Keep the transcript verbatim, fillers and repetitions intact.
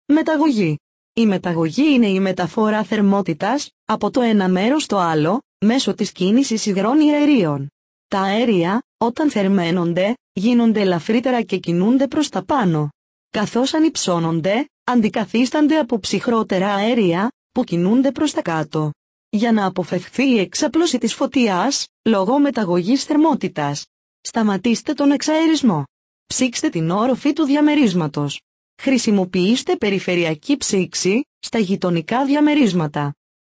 Μεταγωγή. Η μεταγωγή είναι η μεταφορά θερμότητας από το ένα μέρος στο άλλο, μέσω της κίνησης υγρών ή αερίων. Τα αέρια, όταν θερμαίνονται, γίνονται ελαφρύτερα και κινούνται προς τα πάνω. Καθώς ανυψώνονται, αντικαθίστανται από ψυχρότερα αέρια, που κινούνται προς τα κάτω. Για να αποφευχθεί η εξάπλωση της φωτιάς, λόγω μεταγωγής θερμότητας. Σταματήστε τον εξαερισμό. Ψήξτε την όροφη του διαμερίσματος. Χρησιμοποιήστε περιφερειακή ψήξη στα γειτονικά διαμερίσματα.